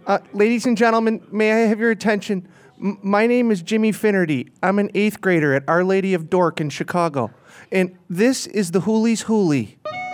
Ladies and gentlemen, may I have your attention? My name is Jimmy Finnerty. I'm an 8th grader at Our Lady of Dork in Chicago. And this is the Hoolies Hoolie.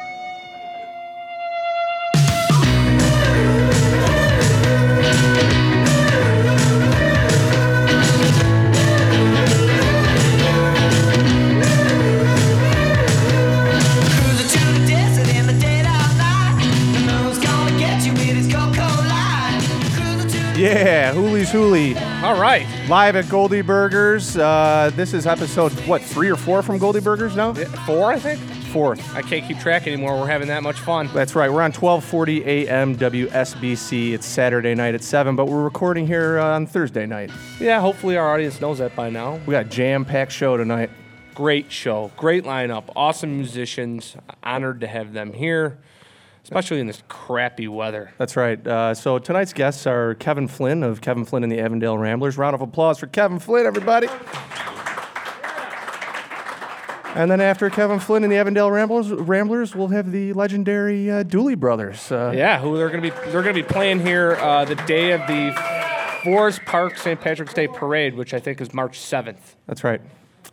Yeah, Hoolies Hoolie. All right. Live at Goldie Burgers. This is episode, 3 or 4 from Goldie Burgers now? 4, I think? 4th. I can't keep track anymore. We're having that much fun. That's right. We're on 1240 AM WSBC. It's Saturday night at 7, but we're recording here on Thursday night. Yeah, hopefully our audience knows that by now. We got a jam-packed show tonight. Great show. Great lineup. Awesome musicians. Honored to have them here, especially in this crappy weather. That's right. So tonight's guests are Kevin Flynn of Kevin Flynn and the Avondale Ramblers. Round of applause for Kevin Flynn, everybody. And then after Kevin Flynn and the Avondale Ramblers, we'll have the legendary Dooley Brothers. Who they're gonna be playing here the day of the Forest Park St. Patrick's Day Parade, which I think is March 7th. That's right.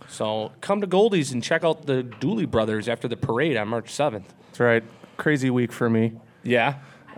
So come to Goldie's and check out the Dooley Brothers after the parade on March 7th. That's right. Crazy week for me. Yeah.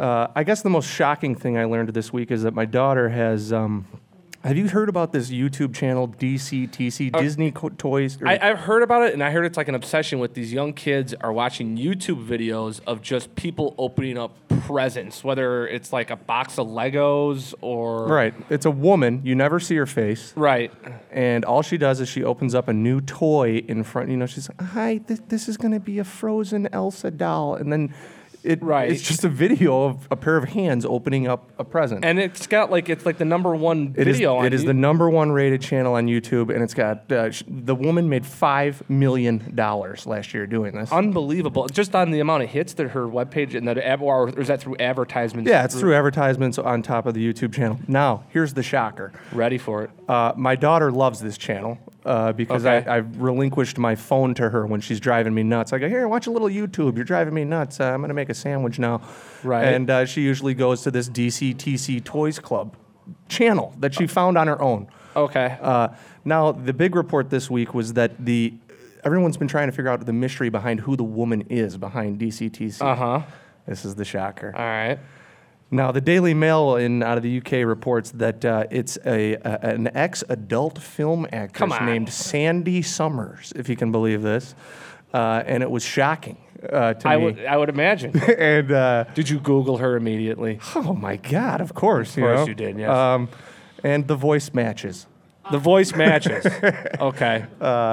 I guess the most shocking thing I learned this week is that my daughter has. Have you heard about this YouTube channel, DCTC, Disney Toys? I've heard about it, and I heard it's like an obsession with these young kids are watching YouTube videos of just people opening up presents, whether it's like a box of Legos or... Right. It's a woman. You never see her face. Right. And all she does is she opens up a new toy in front. You know, she's like, hi, this is going to be a frozen Elsa doll. And then... It's just a video of a pair of hands opening up a present. And it's got it's like the number one video on It is the number one rated channel on YouTube, and it's got, the woman made $5 million last year doing this. Unbelievable. Just on the amount of hits that her webpage, and or is that through advertisements? Yeah, it's through advertisements on top of the YouTube channel. Now, here's the shocker. Ready for it. My daughter loves this channel. Because Okay. I've relinquished my phone to her when she's driving me nuts. I go, here, watch a little YouTube. You're driving me nuts. I'm going to make a sandwich now. Right. And she usually goes to this DCTC Toys Club channel that she found on her own. Okay. Now, the big report this week was that everyone's been trying to figure out the mystery behind who the woman is behind DCTC. Uh-huh. This is the shocker. All right. Now, the Daily Mail out of the UK reports that it's an ex-adult film actress named Sandy Summers, if you can believe this, and it was shocking to me. I would imagine. And did you Google her immediately? Oh my God! Of course, Of course you did. Yes. And the voice matches. The voice matches. Okay.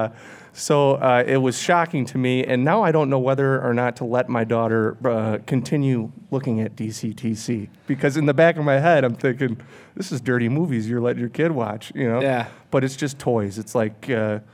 So it was shocking to me, and now I don't know whether or not to let my daughter continue looking at DCTC, because in the back of my head I'm thinking, this is dirty movies you're letting your kid watch, you know? Yeah. But it's just toys. It's like,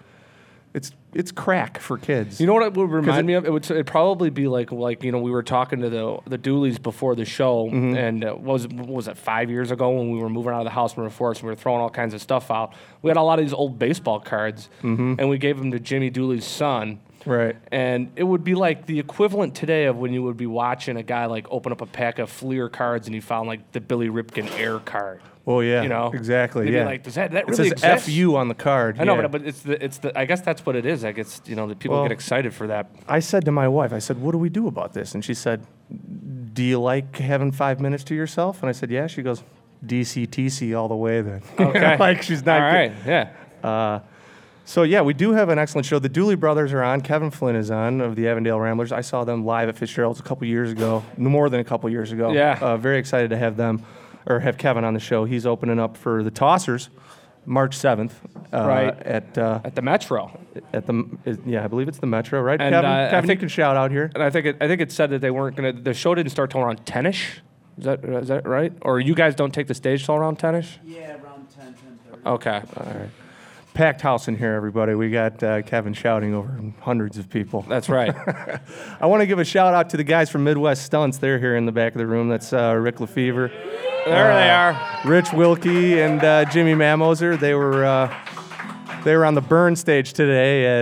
it's crack for kids. You know what it would remind me of? It'd probably be like we were talking to the Dooleys before the show, and what was it 5 years ago when we were moving out of the house in Forest and we were throwing all kinds of stuff out. We had a lot of these old baseball cards, and we gave them to Jimmy Dooley's son. Right. And it would be like the equivalent today of when you would be watching a guy open up a pack of Fleer cards and he found the Billy Ripken Air card. Oh yeah, you know exactly. They'd yeah, be like, does that really it says exist? FU on the card. I know, but it's the. I guess that's what it is. I guess the people get excited for that. I said to my wife, I said, "What do we do about this?" And she said, "Do you like having 5 minutes to yourself?" And I said, "Yeah." She goes, "DCTC all the way then." Okay, she's not. All right, yeah. So yeah, we do have an excellent show. The Dooley Brothers are on. Kevin Flynn is on of the Avondale Ramblers. I saw them live at Fitzgerald's a couple years ago, more than a couple years ago. Yeah. Very excited to have them. Or have Kevin on the show. He's opening up for the Tossers, March 7th. Right. At the Metro. I believe it's the Metro, right? And, Kevin, Kevin, you can shout out here. And I think it said that they weren't gonna. The show didn't start till around 10ish. Is that right? Or you guys don't take the stage till around 10ish? Yeah, around 10:30. Okay. All right. Packed house in here, everybody. We got Kevin shouting over hundreds of people. That's right. I want to give a shout out to the guys from Midwest Stunts. They're here in the back of the room. That's Rick Lefevre. There they are. Rich Wilkie and Jimmy Mammoser. They were on the Burn stage today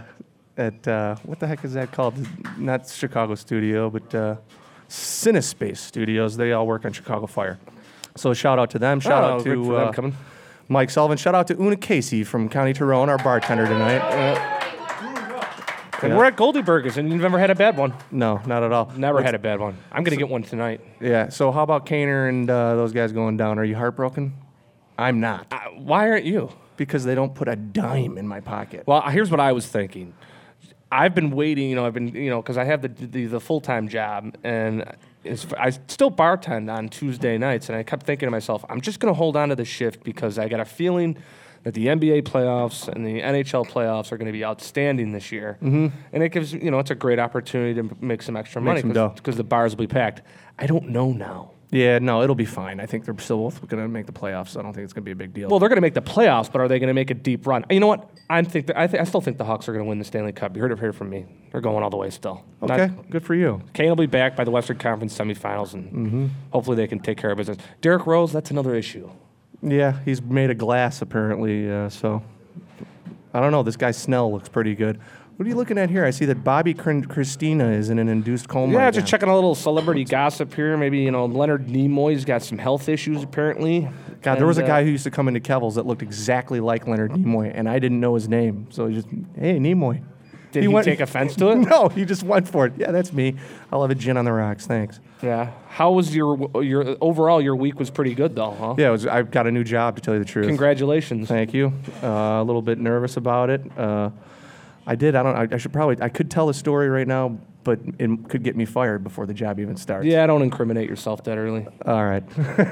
at what the heck is that called? Not Chicago Studio, but Cinespace Studios. They all work on Chicago Fire. So shout out to them. Shout out good for them to coming. Mike Sullivan. Shout out to Una Casey from County Tyrone, our bartender tonight. And we're at Goldie Burgers, and you've never had a bad one. No, not at all. Never had a bad one. I'm going to get one tonight. Yeah, so how about Kaner and those guys going down? Are you heartbroken? I'm not. Why aren't you? Because they don't put a dime in my pocket. Well, here's what I was thinking. I've been waiting, because I have the full-time job, and I still bartend on Tuesday nights, and I kept thinking to myself, I'm just going to hold on to the shift because I got a feeling that the NBA playoffs and the NHL playoffs are going to be outstanding this year. Mm-hmm. And it gives, it's a great opportunity to make some extra money because the bars will be packed. I don't know now. Yeah, no, it'll be fine. I think they're still both going to make the playoffs. So I don't think it's going to be a big deal. Well, they're going to make the playoffs, but are they going to make a deep run? You know what? I still think the Hawks are going to win the Stanley Cup. You heard it here from me. They're going all the way still. Okay, good for you. Kane will be back by the Western Conference semifinals, and hopefully they can take care of business. Derrick Rose, that's another issue. Yeah, he's made of glass apparently. So I don't know. This guy Snell looks pretty good. What are you looking at here? I see that Bobby Christina is in an induced coma. Yeah, again. just checking a little celebrity gossip here. Maybe, Leonard Nimoy's got some health issues apparently. God, there was a guy who used to come into Kevil's that looked exactly like Leonard Nimoy, and I didn't know his name. So he just, hey, Nimoy. Did he take offense to it? No, he just went for it. Yeah, that's me. I'll have a gin on the rocks. Thanks. Yeah. How was your overall? Your week was pretty good though, huh? Yeah, I got a new job, to tell you the truth. Congratulations. Thank you. A little bit nervous about it. I did. I could tell the story right now, but it could get me fired before the job even starts. Yeah, don't incriminate yourself that early. All right.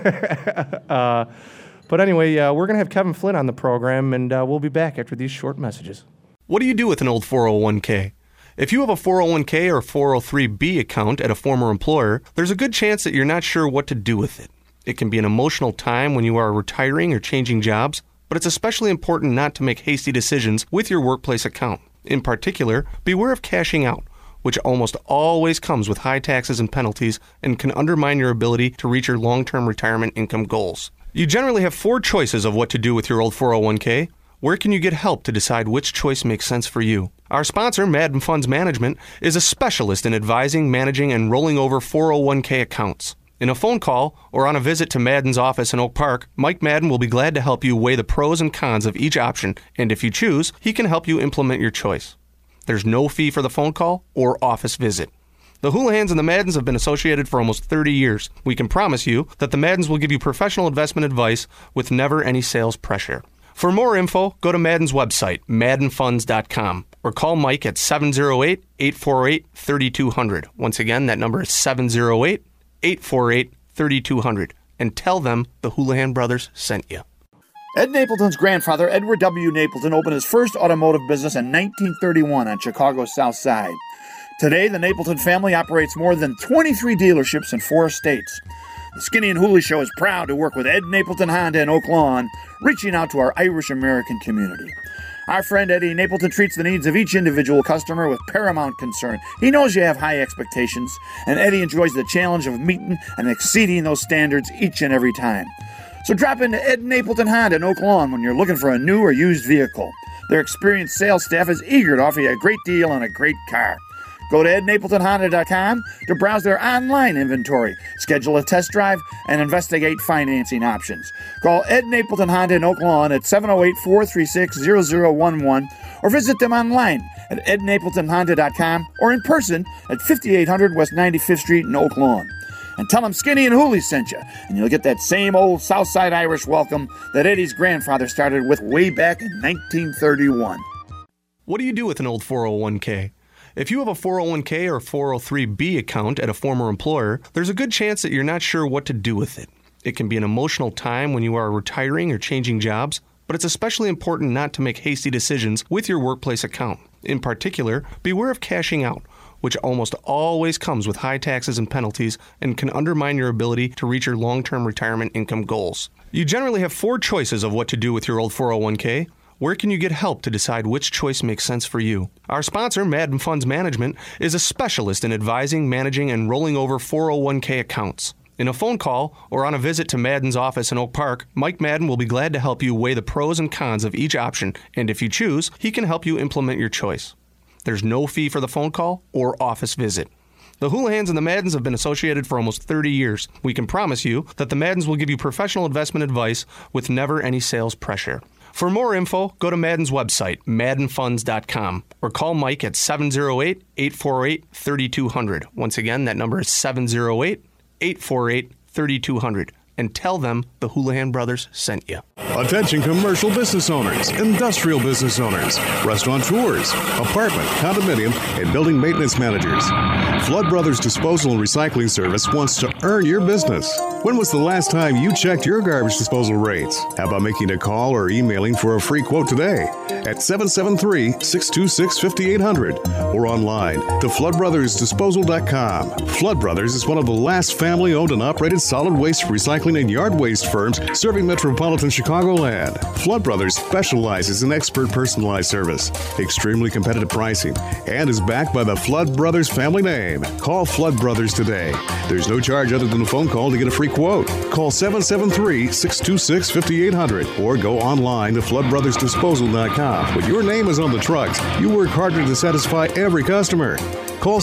But anyway, we're going to have Kevin Flynn on the program, and we'll be back after these short messages. What do you do with an old 401k? If you have a 401k or 403b account at a former employer, there's a good chance that you're not sure what to do with it. It can be an emotional time when you are retiring or changing jobs, but it's especially important not to make hasty decisions with your workplace account. In particular, beware of cashing out, which almost always comes with high taxes and penalties and can undermine your ability to reach your long-term retirement income goals. You generally have 4 choices of what to do with your old 401k. Where can you get help to decide which choice makes sense for you? Our sponsor, Madden Funds Management, is a specialist in advising, managing, and rolling over 401k accounts. In a phone call or on a visit to Madden's office in Oak Park, Mike Madden will be glad to help you weigh the pros and cons of each option, and if you choose, he can help you implement your choice. There's no fee for the phone call or office visit. The Hoolahans and the Maddens have been associated for almost 30 years. We can promise you that the Maddens will give you professional investment advice with never any sales pressure. For more info, go to Madden's website, maddenfunds.com, or call Mike at 708-848-3200. Once again, that number is 708-848-3200. And tell them the Houlihan brothers sent you. Ed Napleton's grandfather, Edward W. Napleton, opened his first automotive business in 1931 on Chicago's South Side. Today, the Napleton family operates more than 23 dealerships in 4 states. The Skinny and Hooley Show is proud to work with Ed Napleton Honda in Oak Lawn, reaching out to our Irish-American community. Our friend Eddie Napleton treats the needs of each individual customer with paramount concern. He knows you have high expectations, and Eddie enjoys the challenge of meeting and exceeding those standards each and every time. So drop into Ed Napleton Honda in Oak Lawn when you're looking for a new or used vehicle. Their experienced sales staff is eager to offer you a great deal on a great car. Go to ednapletonhonda.com to browse their online inventory, schedule a test drive, and investigate financing options. Call Ed Napleton Honda in Oak Lawn at 708-436-0011 or visit them online at ednapletonhonda.com or in person at 5800 West 95th Street in Oak Lawn. And tell them Skinny and Hooley sent you, and you'll get that same old Southside Irish welcome that Eddie's grandfather started with way back in 1931. What do you do with an old 401k? If you have a 401k or 403b account at a former employer, there's a good chance that you're not sure what to do with it. It can be an emotional time when you are retiring or changing jobs, but it's especially important not to make hasty decisions with your workplace account. In particular, beware of cashing out, which almost always comes with high taxes and penalties and can undermine your ability to reach your long-term retirement income goals. You generally have 4 choices of what to do with your old 401k. Where can you get help to decide which choice makes sense for you? Our sponsor, Madden Funds Management, is a specialist in advising, managing, and rolling over 401k accounts. In a phone call or on a visit to Madden's office in Oak Park, Mike Madden will be glad to help you weigh the pros and cons of each option, and if you choose, he can help you implement your choice. There's no fee for the phone call or office visit. The Hoolahans and the Maddens have been associated for almost 30 years. We can promise you that the Maddens will give you professional investment advice with never any sales pressure. For more info, go to Madden's website, maddenfunds.com, or call Mike at 708-848-3200. Once again, that number is 708-848-3200. And tell them the Houlihan brothers sent you. Attention commercial business owners, industrial business owners, restaurateurs, apartment, condominium, and building maintenance managers. Flood Brothers Disposal and Recycling Service wants to earn your business. When was the last time you checked your garbage disposal rates? How about making a call or emailing for a free quote today at 773-626-5800 or online to floodbrothersdisposal.com. Flood Brothers is one of the last family-owned and operated solid waste recycling and yard waste firms serving metropolitan Chicagoland. Flood Brothers specializes in expert personalized service, extremely competitive pricing, and is backed by the Flood Brothers family name. Call Flood Brothers today. There's no charge other than a phone call to get a free quote. Call 773-626-5800 or go online to floodbrothersdisposal.com. When your name is on the trucks, you work harder to satisfy every customer. Call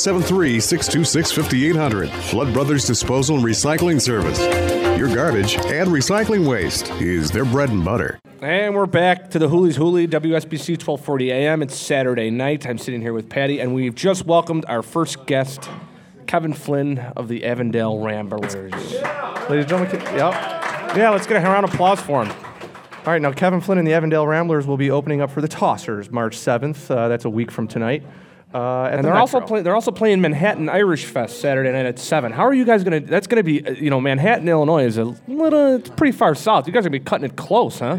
773-626-5800. Flood Brothers Disposal and Recycling Service. Your garbage and recycling waste is their bread and butter. And we're back to the Hoolies Hoolie, WSBC 1240 AM. It's Saturday night. I'm sitting here with Patty, and we've just welcomed our first guest, Kevin Flynn of the Avondale Ramblers. Ladies and gentlemen, Yeah, let's get a round of applause for him. All right, now Kevin Flynn and the Avondale Ramblers will be opening up for the Tossers March 7th. That's a week from tonight. And they're also playing Manhattan Irish Fest Saturday night at 7. How are you guys going to? That's going to be, Manhattan, Illinois is it's pretty far south. You guys are going to be cutting it close, huh?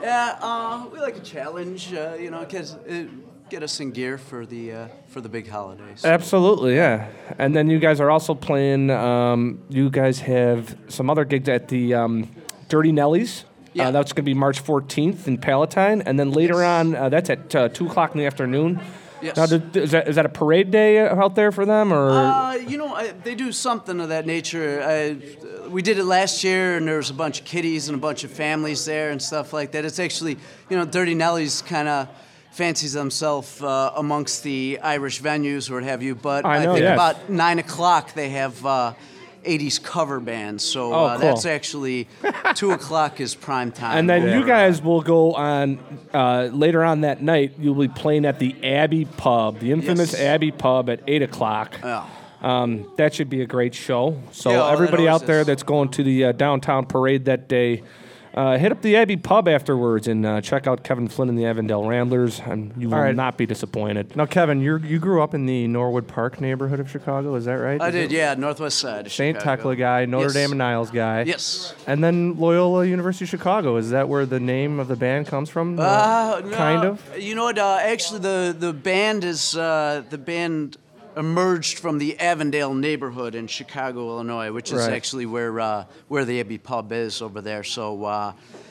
Yeah, we like a challenge, because get us in gear for the big holidays. Absolutely, yeah. And then you guys are also playing. You guys have some other gigs at the Dirty Nellies. Yeah. That's going to be March 14th in Palatine, and then later on, that's at 2:00 in the afternoon. Yes. Now, is that a parade day out there for them, or? They do something of that nature. We did it last year, and there was a bunch of kiddies and a bunch of families there and stuff like that. It's actually, Dirty Nellies kind of fancies themselves amongst the Irish venues or what have you. But I think about 9 o'clock they have 80s cover bands. So cool. That's actually 2 o'clock is prime time. And then you guys will go on later on that night. You'll be playing at the Abbey Pub, the infamous Abbey Pub at 8 o'clock. Oh. That should be a great show. So Yeah, everybody out there is. that's going to the downtown parade that day, hit up the Abbey Pub afterwards and check out Kevin Flynn and the Avondale Ramblers, and you will not be disappointed. Now, Kevin, you grew up in the Norwood Park neighborhood of Chicago, is that right? I did, yeah, northwest side of St. Chicago. Tekla guy, Notre Yes. Dame and Niles guy. Yes. And then Loyola University of Chicago. Is that where the name of the band comes from? No. Kind of? You know what? Actually, the band is the band emerged from the Avondale neighborhood in Chicago, Illinois, which is actually where the Abbey Pub is over there. So,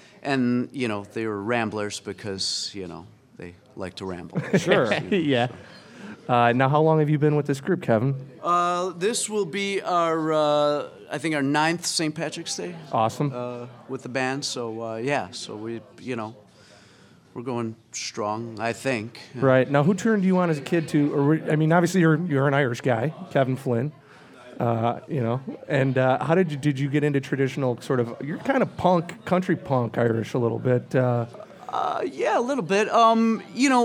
and they were Ramblers because they like to ramble. Sure. Yeah. Now, how long have you been with this group, Kevin? This will be our I think our 9th St. Patrick's Day. Awesome. With the band. So so we we're going strong, I think. Right. Now, who turned you on as a kid to, obviously you're an Irish guy, Kevin Flynn, and how did you get into traditional sort of, you're kind of country punk Irish a little bit. Yeah, a little bit. I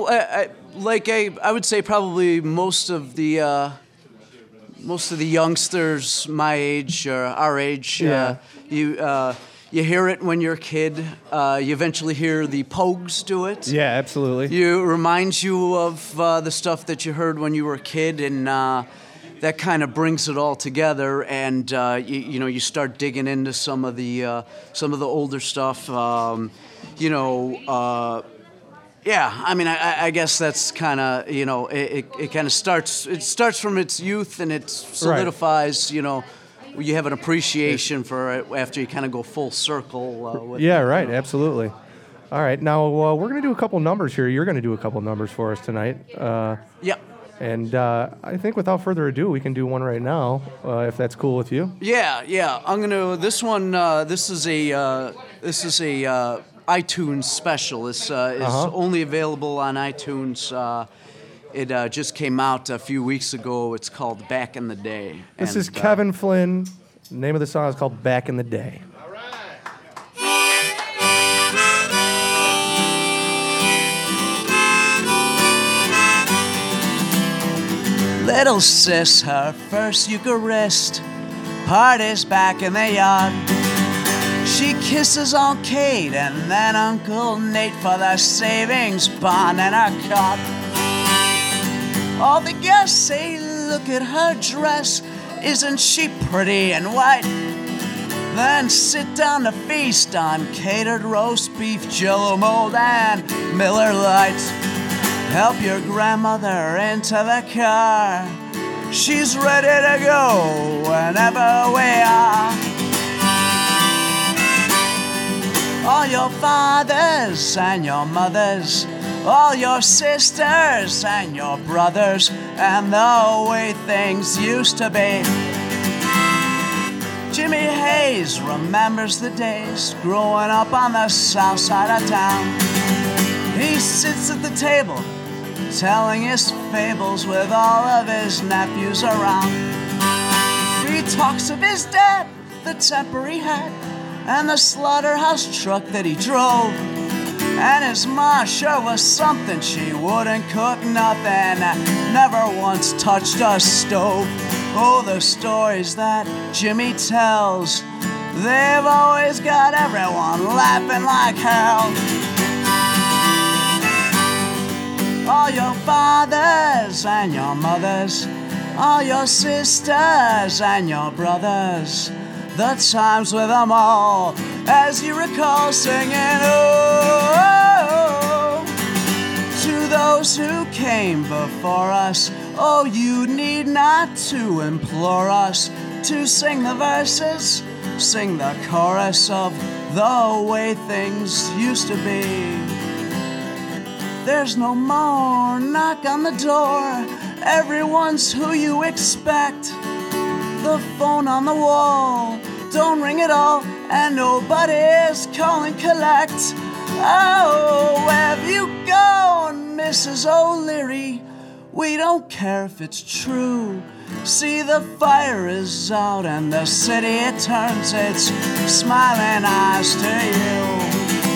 would say probably most of the youngsters my age or our age, you hear it when you're a kid. You eventually hear the Pogues do it. Yeah, absolutely. It reminds you of the stuff that you heard when you were a kid, and that kind of brings it all together. And you start digging into some of the older stuff. I guess that's kind of it kind of starts. It starts from its youth and it solidifies. You have an appreciation for it after you kind of go full circle. Absolutely. All right, now we're going to do a couple numbers here. You're going to do a couple numbers for us tonight. Yep. And I think without further ado, we can do one right now, if that's cool with you. Yeah. I'm gonna. This one. This is a iTunes special. It's only available on iTunes. It just came out a few weeks ago. It's called Back in the Day. This And, is Kevin Flynn. The name of the song is called Back in the Day. Little sis, her first Eucharist party's back in the yard. She kisses Aunt Kate and then Uncle Nate for their savings bond and her cot. All the guests say, look at her dress, isn't she pretty and white? Then sit down to feast on catered roast beef, Jell-O mold, and Miller Lite. Help your grandmother into the car. She's ready to go whenever we are. All your fathers and your mothers, all your sisters and your brothers, and the way things used to be. Jimmy Hayes remembers the days growing up on the south side of town. He sits at the table telling his fables with all of his nephews around. He talks of his dad, the temper he had, and the slaughterhouse truck that he drove. And his ma sure was something. She wouldn't cook nothing, never once touched a stove. Oh, the stories that Jimmy tells, they've always got everyone laughing like hell. All your fathers and your mothers, all your sisters and your brothers, the times with them all, as you recall singing, oh, to those who came before us, oh, you need not to implore us to sing the verses, sing the chorus of the way things used to be. There's no more knock on the door, everyone's who you expect. The phone on the wall don't ring at all, and nobody's calling collect. Oh, where've you gone, Mrs. O'Leary? We don't care if it's true. See, the fire is out and the city, it turns its smiling eyes to you.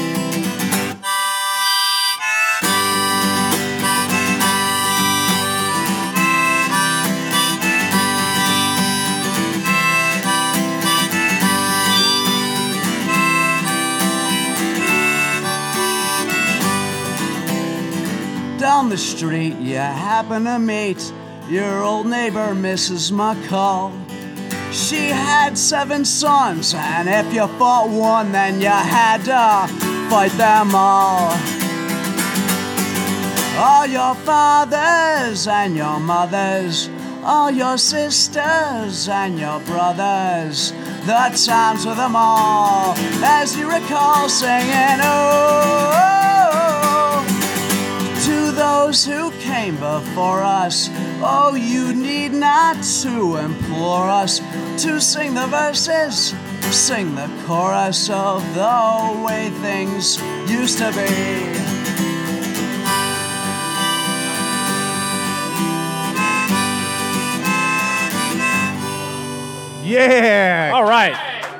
Down the street you happen to meet your old neighbor, Mrs. McCall. She had 7 sons, and if you fought one, then you had to fight them all. All your fathers and your mothers, all your sisters and your brothers, the times with them all, as you recall singing, oh, to those who came before us, oh, you need not to implore us to sing the verses, sing the chorus of the way things used to be. Yeah! All right.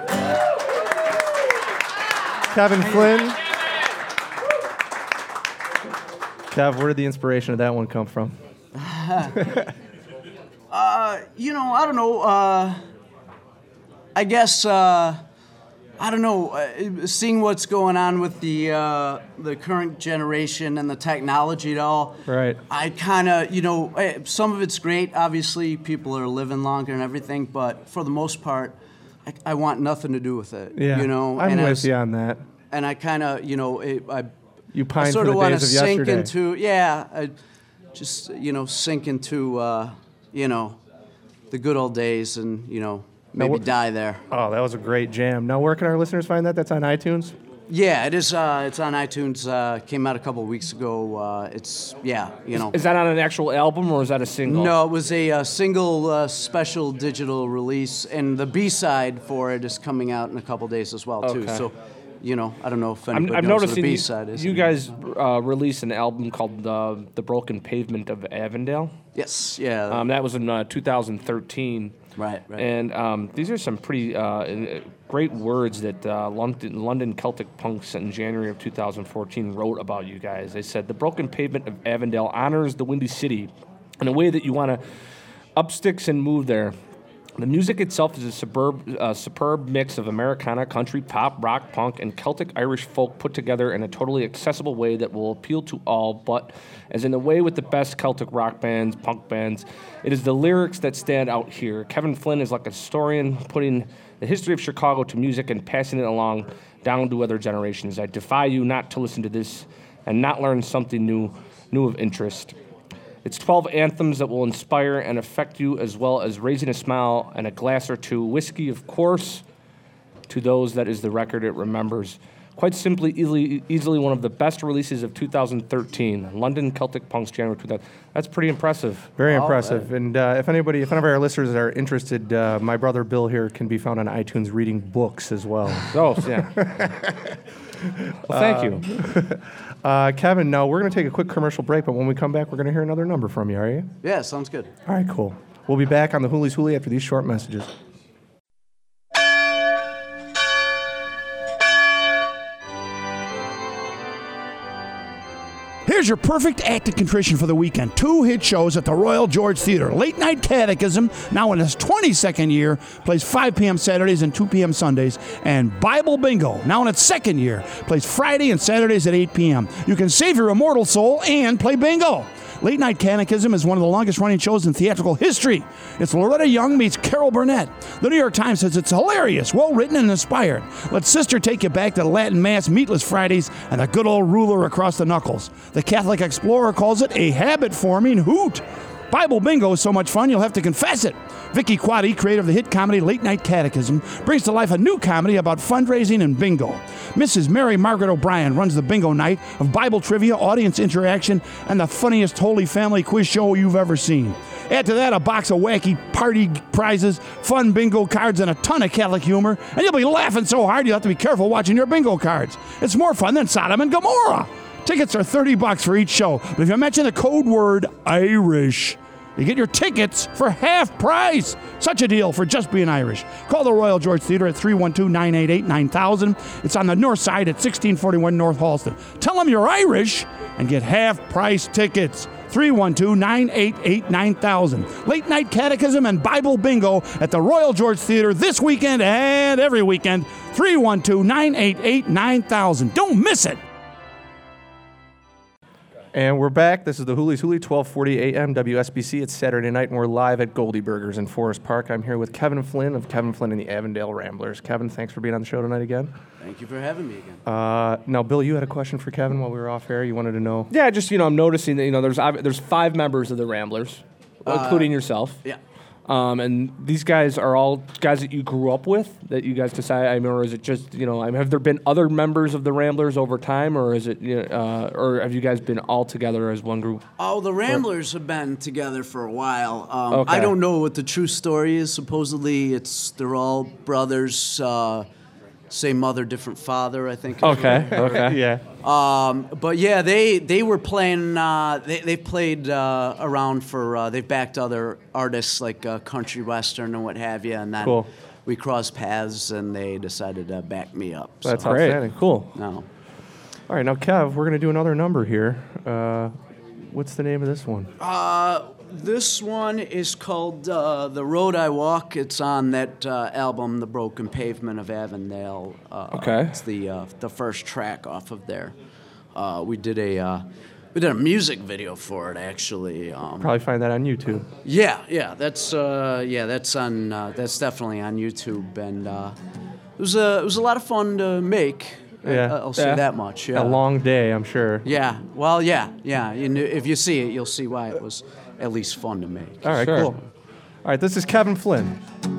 Kevin Flynn. Kev, where did the inspiration of that one come from? I don't know. I guess I don't know. Seeing what's going on with the current generation and the technology and all. Right. I kind of, some of it's great. Obviously, people are living longer and everything, but for the most part, I want nothing to do with it. Yeah. I'm with you on that. And I kind of, You pine I sort for of the want to days of sink yesterday. into, sink into, the good old days and, maybe die there. Oh, that was a great jam. Now, where can our listeners find that? That's on iTunes? Yeah, it is. It's on iTunes. Came out a couple of weeks ago. Is that on an actual album or is that a single? No, it was a single special digital release, and the B-side for it is coming out in a couple days as well, too. Okay. So you know, I don't know if I'm anybody knows what a noticing B-side is. you guys released an album called The Broken Pavement of Avondale. Yes, yeah. That was in 2013. Right. And these are some pretty great words that London Celtic punks in January of 2014 wrote about you guys. They said, "The broken pavement of Avondale honors the Windy City in a way that you want to up sticks and move there. The music itself is a superb mix of Americana, country, pop, rock, punk, and Celtic Irish folk put together in a totally accessible way that will appeal to all, but as in the way with the best Celtic rock bands, punk bands, it is the lyrics that stand out here. Kevin Flynn is like a historian putting the history of Chicago to music and passing it along down to other generations. I defy you not to listen to this and not learn something new of interest. It's 12 anthems that will inspire and affect you, as well as raising a smile and a glass or two. Whiskey, of course, to those that is the record it remembers. Quite simply, easily one of the best releases of 2013. London Celtic Punks, January 2000. That's pretty impressive. Very impressive. And if any of our listeners are interested, my brother Bill here can be found on iTunes reading books as well. Oh, yeah. Well, thank you. Kevin, now we're going to take a quick commercial break, but when we come back, we're going to hear another number from you, are you? Yeah, sounds good. All right, cool. We'll be back on the Hoolies Hoolie after these short messages. Here's your perfect act of contrition for the weekend. 2 hit shows at the Royal George Theatre. Late Night Catechism, now in its 22nd year, plays 5 p.m. Saturdays and 2 p.m. Sundays. And Bible Bingo, now in its 2nd year, plays Friday and Saturdays at 8 p.m. You can save your immortal soul and play bingo. Late Night Catechism is one of the longest-running shows in theatrical history. It's Loretta Young meets Carol Burnett. The New York Times says it's hilarious, well-written, and inspired. Let Sister take you back to Latin Mass, Meatless Fridays, and the good old ruler across the knuckles. The Catholic Explorer calls it a habit-forming hoot. Bible Bingo is so much fun, you'll have to confess it. Vicky Quaddy, creator of the hit comedy Late Night Catechism, brings to life a new comedy about fundraising and bingo. Mrs. Mary Margaret O'Brien runs the bingo night of Bible trivia, audience interaction, and the funniest Holy Family quiz show you've ever seen. Add to that a box of wacky party prizes, fun bingo cards, and a ton of Catholic humor, and you'll be laughing so hard you'll have to be careful watching your bingo cards. It's more fun than Sodom and Gomorrah. Tickets are $30 for each show, but if you mention the code word Irish, you get your tickets for half price. Such a deal for just being Irish. Call the Royal George Theatre at 312-988-9000. It's on the north side at 1641 North Halston. Tell them you're Irish and get half price tickets. 312-988-9000. Late Night Catechism and Bible Bingo at the Royal George Theatre this weekend and every weekend. 312-988-9000. Don't miss it. And we're back. This is the Hoolies Hoolie, 1240 a.m. WSBC. It's Saturday night, and we're live at Goldie Burgers in Forest Park. I'm here with Kevin Flynn of Kevin Flynn and the Avondale Ramblers. Kevin, thanks for being on the show tonight again. Thank you for having me again. Now, Bill, you had a question for Kevin while we were off air. You wanted to know? Yeah, just, I'm noticing that, there's 5 members of the Ramblers, including yourself. Yeah. And these guys are all guys that you grew up with, that you guys decided, or is it just, have there been other members of the Ramblers over time, or is it, or have you guys been all together as one group? Oh, the Ramblers have been together for a while. Okay. I don't know what the true story is. Supposedly, they're all brothers, same mother, different father, I think. Okay. Yeah. But yeah, they were playing. They played around for. They've backed other artists like country western and what have you, and then Cool. we crossed paths, and they decided to back me up. That's so. Great. outstanding. Cool. No. All right, now, Kev, we're going to do another number here. What's the name of this one? This one is called The Road I Walk. It's on that album, The Broken Pavement of Avondale. Okay. It's the first track off of there. We did a music video for it, actually. Probably find that on YouTube. Yeah, that's on that's definitely on YouTube, and it was a lot of fun to make. Yeah. I'll say that much. Yeah. A long day, I'm sure. Yeah. Well, yeah. If you see it, you'll see why it was at least fun to make. All right, Sure. cool. All right, this is Kevin Flynn.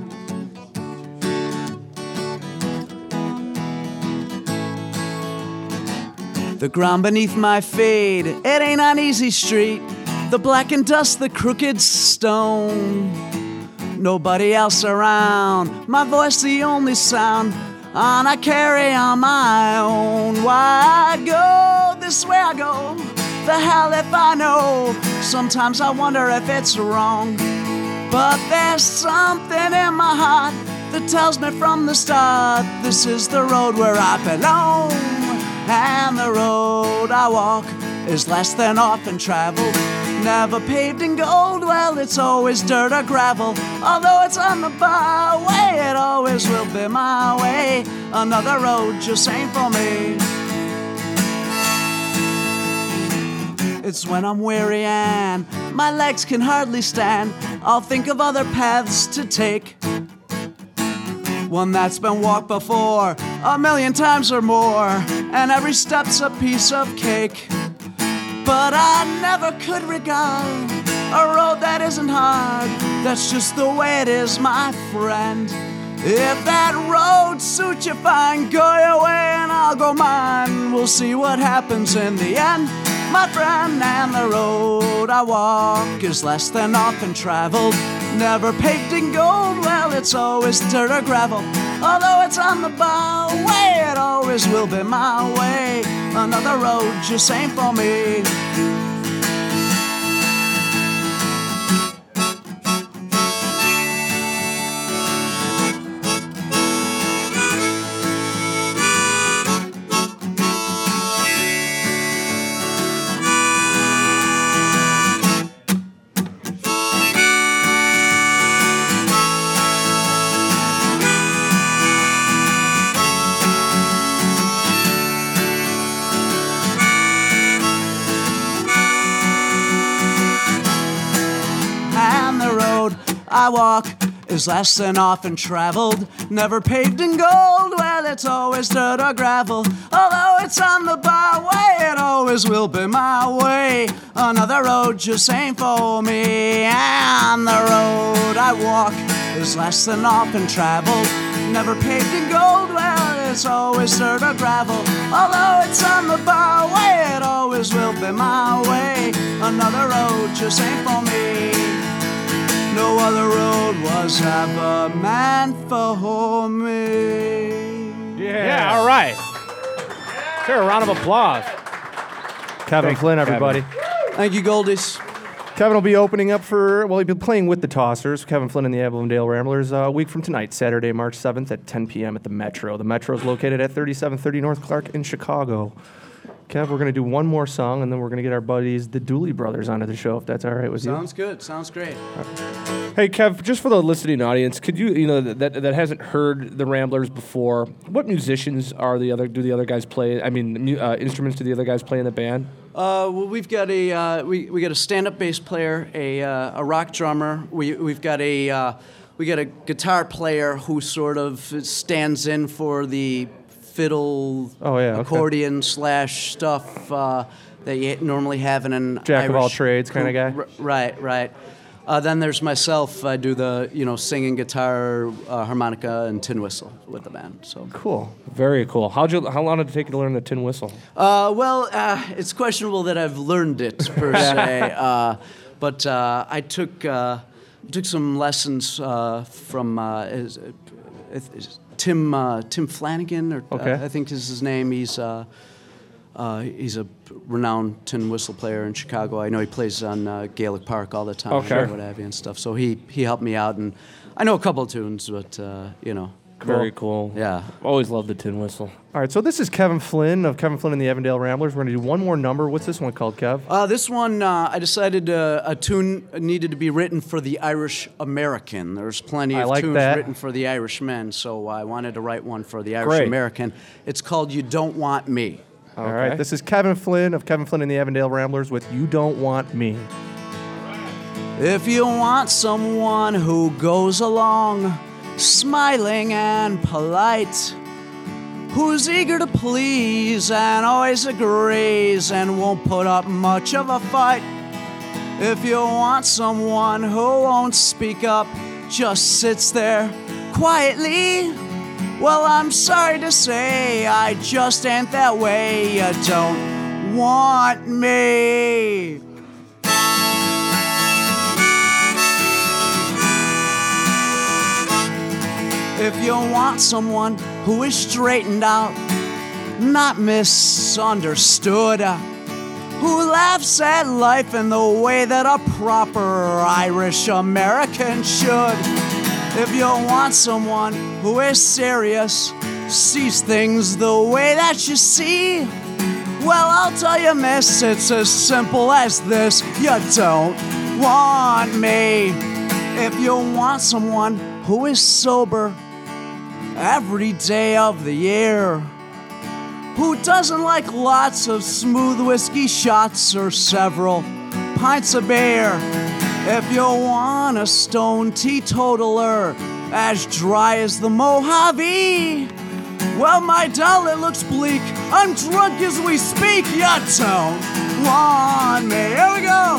The ground beneath my feet, it ain't an easy street. The blackened dust, the crooked stone. Nobody else around, my voice the only sound. and I carry on my own. Why I go this way I go, the hell if I know. Sometimes I wonder if it's wrong, but there's something in my heart that tells me from the start, this is the road where I belong. And the road I walk is less than often traveled, never paved in gold, well, it's always dirt or gravel. Although it's on the byway, it always will be my way. Another road just ain't for me. It's when I'm weary and my legs can hardly stand, I'll think of other paths to take, one that's been walked before 1,000,000 times or more, and every step's a piece of cake. But I never could regard a road that isn't hard. That's just the way it is, my friend. If that road suits you fine, go your way and I'll go mine. We'll see what happens in the end, my friend. And the road I walk is less than often traveled, never paved in gold, well, it's always dirt or gravel. Although it's on the byway, it always will be my way. Another road just ain't for me. I walk is less than often traveled, never paved in gold, well, it's always dirt or gravel. Although it's on the byway, it always will be my way. Another road just ain't for me. And the road I walk is less than often traveled, never paved in gold, well, it's always dirt or gravel. Although it's on the byway, it always will be my way. Another road just ain't for me. No other road was ever meant for me. Yeah, all right. Sure, a round of applause. Kevin Flynn, everybody. Thank you, Goldies. Kevin will be opening up for, well, he'll be playing with the Tossers, Kevin Flynn and the Avondale Ramblers, a week from tonight, Saturday, March 7th at 10 p.m. at the Metro. The Metro is located at 3730 North Clark in Chicago. Kev, we're going to do one more song, and then we're going to get our buddies, the Dooley Brothers, onto the show, if that's all right with you. Sounds good. Sounds great. Hey, Kev, just for the listening audience, could you, that hasn't heard the Ramblers before, what musicians do the other guys play? I mean, instruments do the other guys play in the band? Well, we've got we got a stand-up bass player, a rock drummer. We've got a guitar player who sort of stands in for the fiddle, accordion slash stuff that you normally have in an Jack Irish of all trades kind of guy. Right. Then there's myself. I do the singing, guitar, harmonica, and tin whistle with the band. So cool, very cool. How long did it take you to learn the tin whistle? It's questionable that I've learned it per se, but I took some lessons from Tim Flanagan, I think is his name. He's a renowned tin whistle player in Chicago. I know he plays on Gaelic Park all the time, or what have you and stuff. So he helped me out, and I know a couple of tunes, but Very cool. Yeah. Always loved the tin whistle. All right, so this is Kevin Flynn of Kevin Flynn and the Avondale Ramblers. We're going to do one more number. What's this one called, Kev? This one, I decided a tune needed to be written for the Irish American. There's plenty of tunes written for the Irishmen, so I wanted to write one for the Irish American. It's called You Don't Want Me. All right, this is Kevin Flynn of Kevin Flynn and the Avondale Ramblers with You Don't Want Me. If you want someone who goes along smiling and polite, who's eager to please and always agrees and won't put up much of a fight, if you want someone who won't speak up, just sits there quietly, well, I'm sorry to say I just ain't that way. You don't want me. If you want someone who is straightened out, not misunderstood, who laughs at life in the way that a proper Irish American should. If you want someone who is serious, sees things the way that you see, well, I'll tell you, miss, it's as simple as this. You don't want me. If you want someone who is sober every day of the year, who doesn't like lots of smooth whiskey shots or several pints of beer, if you want a stone teetotaler as dry as the Mojave, well, my doll, it looks bleak. I'm drunk as we speak. You don't want me. Here we go.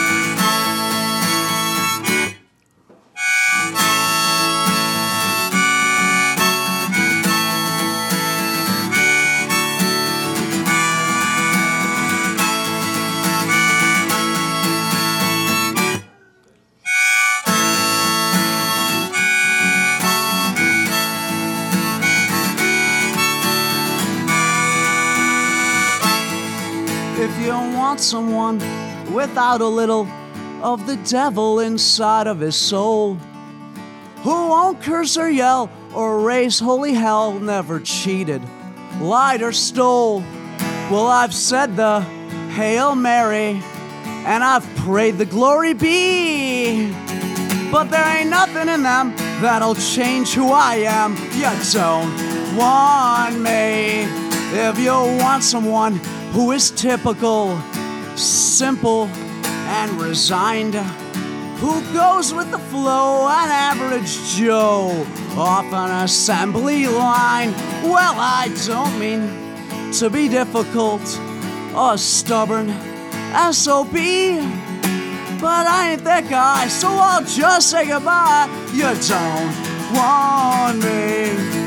If you want someone without a little of the devil inside of his soul, who won't curse or yell or raise holy hell, never cheated, lied or stole, well, I've said the Hail Mary and I've prayed the glory be, but there ain't nothing in them that'll change who I am. You don't want me. If you want someone who is typical, simple, and resigned, who goes with the flow, an average Joe off an assembly line, well, I don't mean to be difficult or stubborn SOB, but I ain't that guy, so I'll just say goodbye. You don't want me.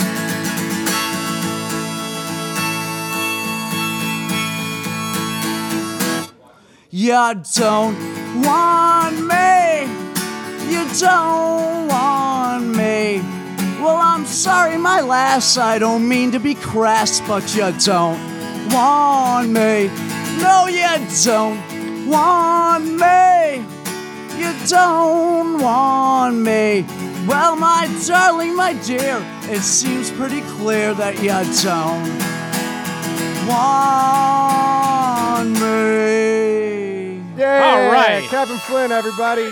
You don't want me. You don't want me. Well, I'm sorry, my lass, I don't mean to be crass, but you don't want me. No, you don't want me. You don't want me. Well, my darling, my dear, it seems pretty clear that you don't want me. Yeah, All right. Kevin Flynn, everybody.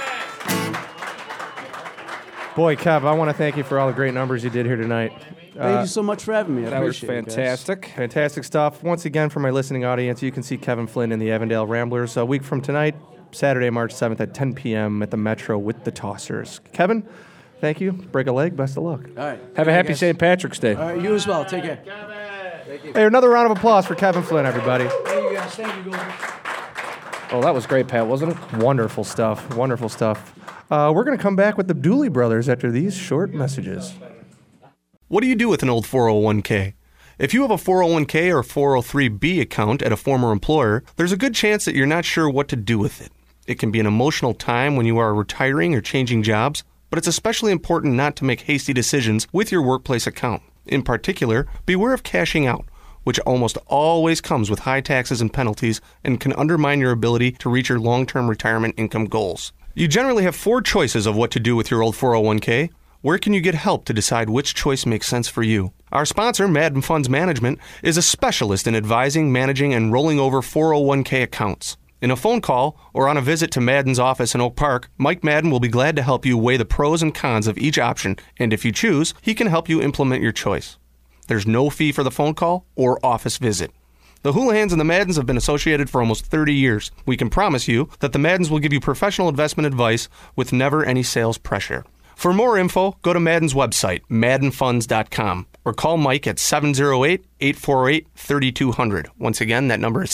Boy, Kev, I want to thank you for all the great numbers you did here tonight. Thank you so much for having me. I That was appreciate it, guys. fantastic. Fantastic stuff. Once again, for my listening audience, you can see Kevin Flynn in the Avondale Ramblers a week from tonight, Saturday, March 7th at 10 p.m. at the Metro with the Tossers. Kevin, thank you. Break a leg. Best of luck. All right. Have a happy guys. St. Patrick's Day. All right, you as well. Take care. Hey, another round of applause for Kevin Flynn, everybody. Thank you, guys. Thank you, Goldie. Oh, that was great, Pat, wasn't it? Wonderful stuff. Wonderful stuff. We're going to come back with the Dooley brothers after these short messages. What do you do with an old 401k? If you have a 401k or 403b account at a former employer, there's a good chance that you're not sure what to do with it. It can be an emotional time when you are retiring or changing jobs, but it's especially important not to make hasty decisions with your workplace account. In particular, beware of cashing out, which almost always comes with high taxes and penalties and can undermine your ability to reach your long-term retirement income goals. You generally have 4 choices of what to do with your old 401k. Where can you get help to decide which choice makes sense for you? Our sponsor, Madden Funds Management, is a specialist in advising, managing, and rolling over 401k accounts. In a phone call or on a visit to Madden's office in Oak Park, Mike Madden will be glad to help you weigh the pros and cons of each option, and if you choose, he can help you implement your choice. There's no fee for the phone call or office visit. The Hoolahans and the Maddens have been associated for almost 30 years. We can promise you that the Maddens will give you professional investment advice with never any sales pressure. For more info, go to Madden's website, maddenfunds.com, or call Mike at 708-848-3200. Once again, that number is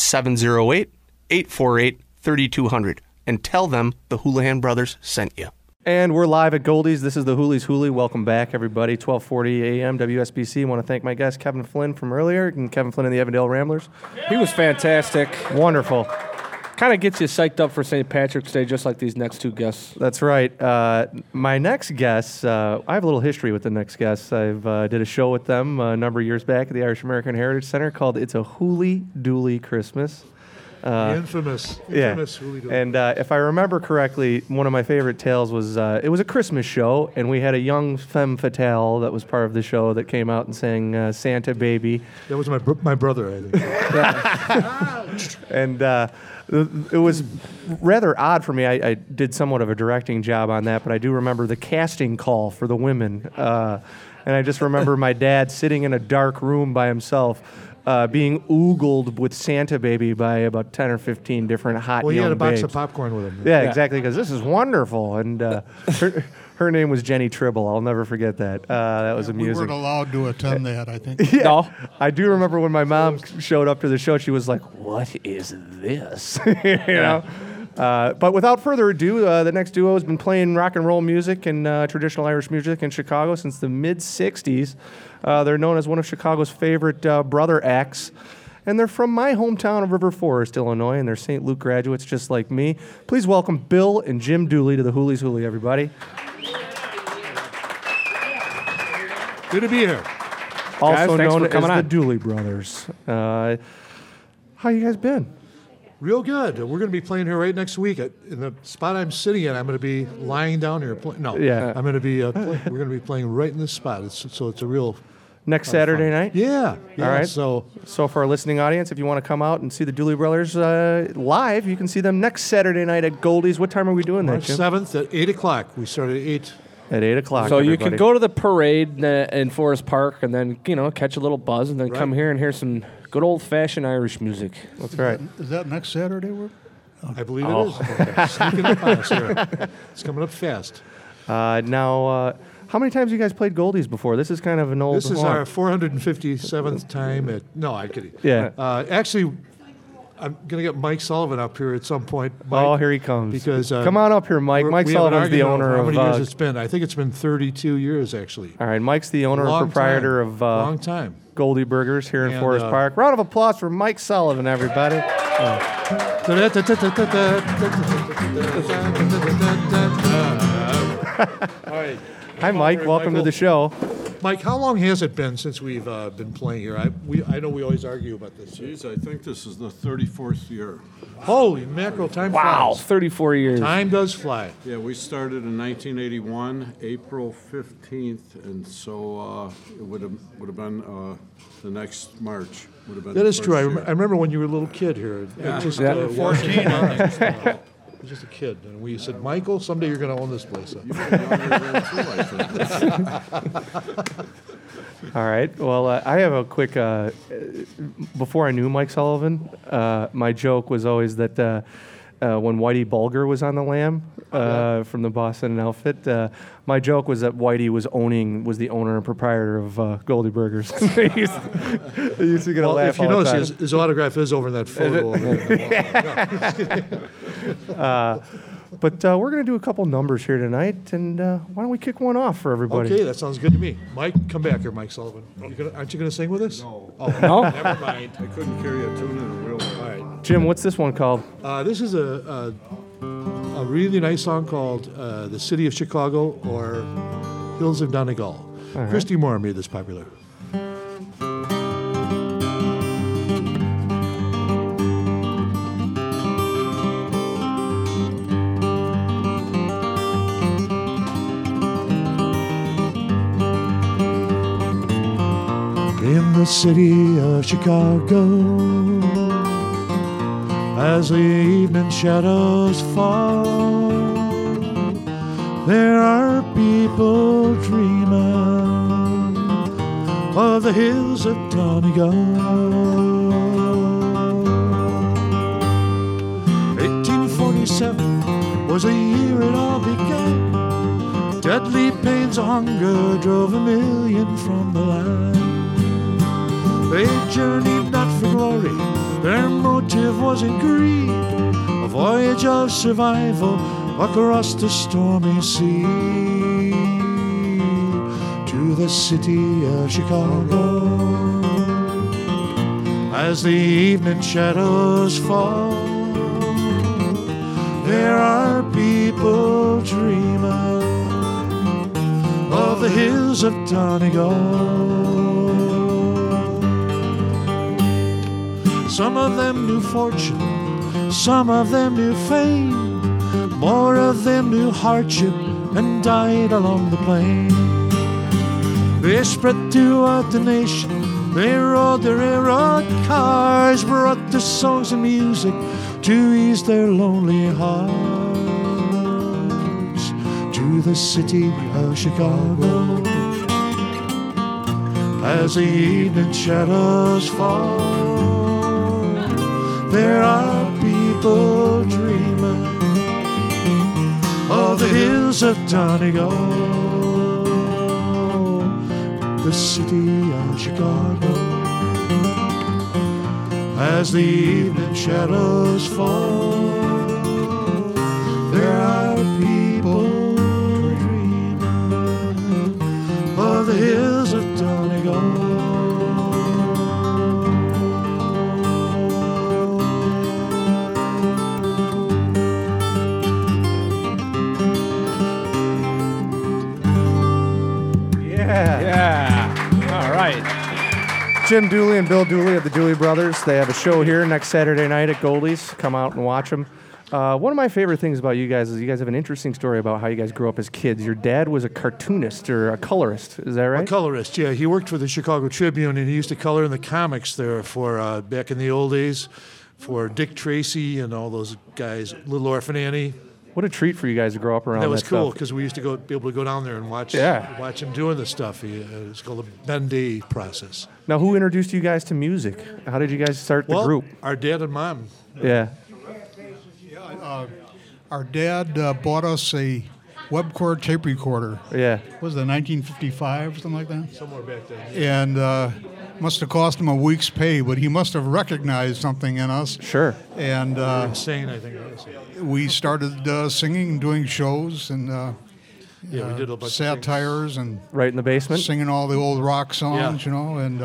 708-848-3200. And tell them the Houlihan brothers sent you. And we're live at Goldie's. This is the Hooley's Hooley. Welcome back, everybody. 1240 a.m. WSBC. I want to thank my guest, Kevin Flynn from earlier, and Kevin Flynn and the Avondale Ramblers. He was fantastic. Wonderful. kind of gets you psyched up for St. Patrick's Day, just like these next two guests. That's right. My next guest, I have a little history with the next guest. I've did a show with them a number of years back at the Irish American Heritage Center called "It's a Hooly Dooly Christmas." Infamous Hooly Dooly. And if I remember correctly, one of my favorite tales was it was a Christmas show, and we had a young femme fatale that was part of the show that came out and sang "Santa Baby." That was my brother, I think. And it was rather odd for me. I did somewhat of a directing job on that, but I do remember the casting call for the women. And I just remember my dad sitting in a dark room by himself, being oogled with Santa Baby by about 10 or 15 different hot Well, he young had a box babes. of popcorn with him. Yeah, exactly, because this is wonderful. And her name was Jenny Tribble. I'll never forget that. That was We amusing. weren't allowed to attend that, I think. Yeah. No. I do remember when my mom showed up to the show, she was like, "What is this?" you know? But without further ado, the next duo has been playing rock and roll music and traditional Irish music in Chicago since the mid-'60s. They're known as one of Chicago's favorite brother acts. And they're from my hometown of River Forest, Illinois, and they're St. Luke graduates just like me. Please welcome Bill and Jim Dooley to the Hoolies Hooly, everybody. Good to be here. Also thanks known for as coming the on. Dooley brothers. How you guys been? Real good. We're going to be playing here right next week. In the spot I'm sitting in, I'm going to be lying down here. Yeah. I'm going to be. We're going to be playing right in this spot. So it's a real. Next Saturday night? Yeah. All right. So for our listening audience, if you want to come out and see the Dooley Brothers live, you can see them next Saturday night at Goldie's. What time are we doing that, March Jim? 7th at 8 o'clock. We start at 8. At 8 o'clock. So you everybody. can go to the parade in Forest Park and then, catch a little buzz and then come here and hear some good old-fashioned Irish music. That's right. Is that next Saturday? I believe it is. Sneaking up on us here. It's coming up fast. Now, how many times have you guys played Goldie's before? This is kind of an old This is haunt. our 457th time at. No, I'm kidding. Yeah. Actually, I'm going to get Mike Sullivan up here at some point. Mike, Oh, here he comes. Because come on up here, Mike. Mike we have an Sullivan's the argument owner over of. how many years it's been. I think it's been 32 years, actually. All right, Mike's the owner and Long proprietor time. of Long time. Goldie Burgers here in And, Forest Park. Round of applause for Mike Sullivan, everybody. All right. Hi, Mike. Welcome to the show. Mike, how long has it been since we've been playing here? I know we always argue about this. Geez, I think this is the 34th year. Holy mackerel, time Wow, flies. 34 years. Time does fly. Yeah, we started in 1981, April 15th, and so it would have been the next March. Would have been That the is true. I first year. remember when you were a little kid here. Just, 14. Just a kid. And we said, Michael, someday you're going to own this place. You've been younger than too, I think. All right. Well, I have a quick. Before I knew Mike Sullivan, my joke was always that when Whitey Bulger was on the Lam from the Boston Outfit, my joke was that Whitey was the owner and proprietor of Goldie Burgers. He used to get a Well, laugh if you all the notice, time. his autograph is over in that photo. But we're going to do a couple numbers here tonight, and why don't we kick one off for everybody? Okay, that sounds good to me. Mike, come back here, Mike Sullivan. Aren't you going to sing with us? No, No? Never mind. I couldn't carry a tune in a wheel. All right. Jim, what's this one called? This is a really nice song called "The City of Chicago" or "Hills of Donegal." right. Christy Moore made this popular. In the city of Chicago, as the evening shadows fall, there are people dreaming of the hills of Donegal. 1847 was the year it all began. Deadly pains of hunger drove 1,000,000 from the land. They journeyed not for glory, their motive wasn't greed. A voyage of survival across the stormy sea to the city of Chicago. As the evening shadows fall, There are people dreaming of the hills of Donegal. Some of them knew fortune, some of them knew fame, more of them knew hardship and died along the plain. They spread throughout the nation, they rode their railroad cars, brought the songs and music to ease their lonely hearts. To the city of Chicago, as the evening shadows fall, there are people dreaming of the hills of Donegal, the city of Chicago. As the evening shadows fall, there are people dreaming of the hills of Donegal. Yeah. All right. Jim Dooley and Bill Dooley of the Dooley Brothers. They have a show here next Saturday night at Goldie's. Come out and watch them. One of my favorite things about you guys is you guys have an interesting story about how you guys grew up as kids. Your dad was a cartoonist or a colorist. Is that right? A colorist, yeah. He worked for the Chicago Tribune, and he used to color in the comics there for back in the old days for Dick Tracy and all those guys, Little Orphan Annie. What a treat for you guys to grow up around That was cool stuff. because we used to be able to go down there and watch him doing the stuff. It's called the Ben Day process. Now, who introduced you guys to music? How did you guys start the group? Our dad and mom. Yeah. Our dad bought us a Webcord tape recorder. Yeah. Was it 1955 or something like that? Somewhere back then. And must have cost him a week's pay, but he must have recognized something in us. Sure. And Insane, I think it was. we started singing and doing shows and we did a bunch of satires and right in the basement, singing all the old rock songs, you know, and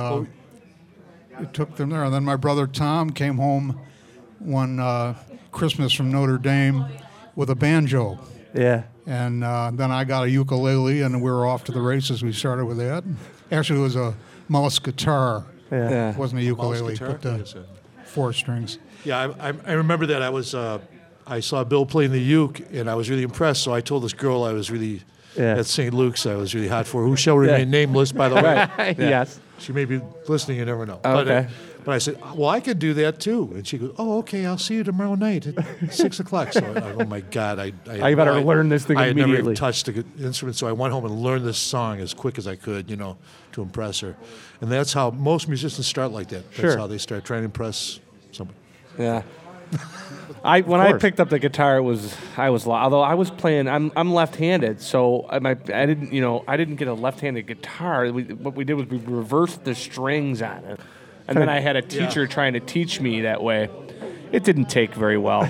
it took them there. And then my brother Tom came home one Christmas from Notre Dame with a banjo. Yeah. And then I got a ukulele, and we were off to the races. We started with that. Actually, it was a mouse guitar. Yeah. It wasn't a ukulele, guitar? but 4 strings. Yeah, I remember that. I saw Bill playing the uke, and I was really impressed. So I told this girl I was really at St. Luke's. I was really hot for, who shall remain nameless, by the way. Right. Yeah. Yes. She may be listening. You never know. Okay. But I said, well, I could do that too. And she goes, oh, okay. I'll see you tomorrow night at 6 o'clock. So oh my God, I better learn this thing I had never immediately. even touched the instrument, so I went home and learned this song as quick as I could, you know, to impress her. And that's how most musicians start like that. That's Sure. how they start trying to impress somebody. Yeah. When I picked up the guitar, although I was playing, I'm left-handed, so I didn't get a left-handed guitar. What we did was we reversed the strings on it, and then I had a teacher trying to teach me that way. It didn't take very well.